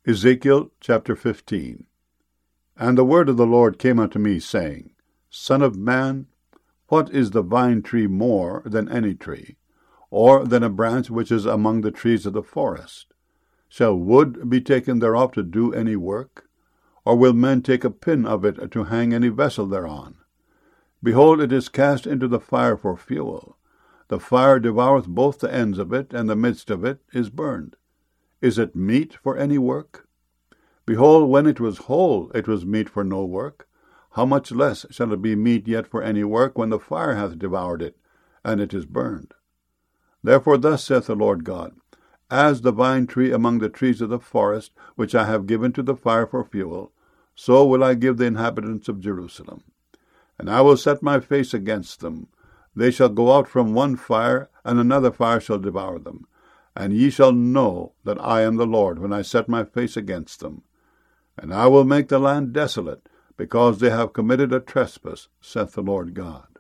Ezekiel chapter 15. And the word of the Lord came unto me, saying, Son of man, what is the vine tree more than any tree, or than a branch which is among the trees of the forest? Shall wood be taken thereof to do any work? Or will men take a pin of it to hang any vessel thereon? Behold, it is cast into the fire for fuel. The fire devoureth both the ends of it, and the midst of it is burned. Is it meet for any work? Behold, when it was whole, it was meet for no work. How much less shall it be meet yet for any work, when the fire hath devoured it, and it is burned? Therefore thus saith the Lord God, As the vine tree among the trees of the forest, which I have given to the fire for fuel, so will I give the inhabitants of Jerusalem. And I will set my face against them. They shall go out from one fire, and another fire shall devour them. And ye shall know that I am the Lord, when I set my face against them. And I will make the land desolate, because they have committed a trespass, saith the Lord God.